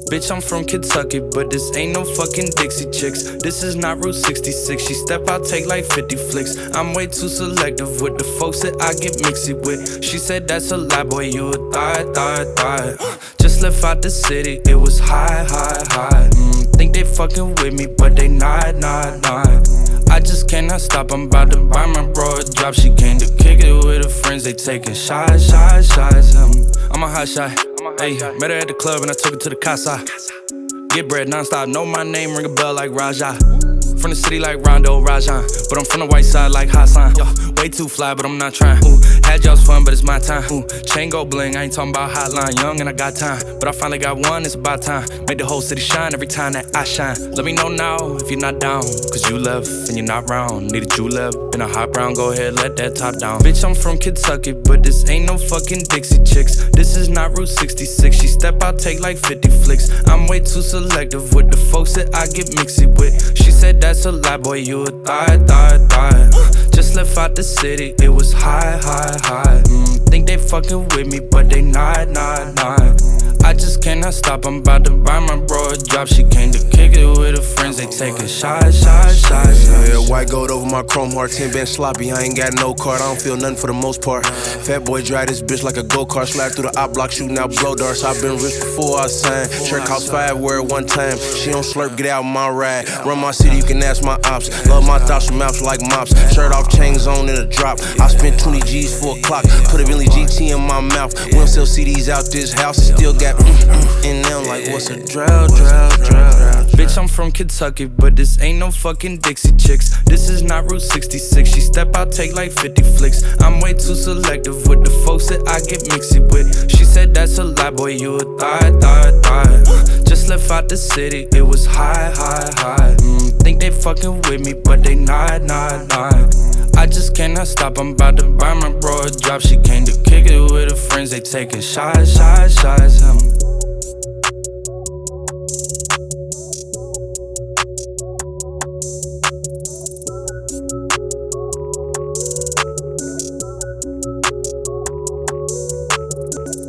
Bitch, I'm from Kentucky, but this ain't no fucking Dixie Chicks. This is not Route 66. She step out, take like 50 flicks. I'm way too selective with the folks that I get mixy with. She said that's a lie, boy, you a thot. Just left out the city, it was high. Think they fucking with me, but they not. I just cannot stop, I'm about to buy my bro a drop. She came to kick it with her friends, they taking shots. I'm a hot shot. Hey, met her at the club and I took her to the casa. Get bread non-stop, know my name, ring a bell like Raja. From the city like Rondo Rajan, but I'm from the white side like Hassan. Yo, way too fly, but I'm not trying. Had y'all's fun, but it's my time. Chain go bling, I ain't talking about hotline. Young and I got time, but I finally got one, it's about time. Make the whole city shine every time that I shine. Let me know now if you're not down, cause you left and you're not round. Need a julep in a hot brown, go ahead, let that top down. Bitch, I'm from Kentucky, but this ain't no fucking Dixie Chicks. This is not Route 66. She step out, take like 50 flicks. I'm way too selective with the folks that I get mixy with. She said that's a lie, boy, you a thot. Just left out the city, it was high. Think they fucking with me, but they not. I just cannot stop, I'm about to buy my bro a drop. She came to kick it with her friends, they taking shots. Yeah, white gold over my chrome heart, 10 band sloppy, I ain't got no card, I don't feel nothing for the most part. Fat boy drive this bitch like a go-kart, slide through the op block, shooting out blow darts. I've been rich before I signed, shirt cost 5, wear it one time. She don't slurp, get out my ride. Run my city, you can ask my ops. Love my thoughts from maps like mops. Shirt off, chains on in a drop. I spent 20 G's for a clock, put a Billy GT in my mouth. We don't sell CDs out this house, it still got in them like what's a drought. Bitch, I'm from Kentucky, but this ain't no fucking Dixie Chicks. This is not Route 66. She step out, take like 50 flicks. I'm way too selective with the folks that I get mixy with. She said that's a lie, boy, you a thot. Just left out the city, it was high. Think they fucking with me, but they not. I just cannot stop, I'm about to buy my bro a drop. She came to kick it with her friends, they taking shots.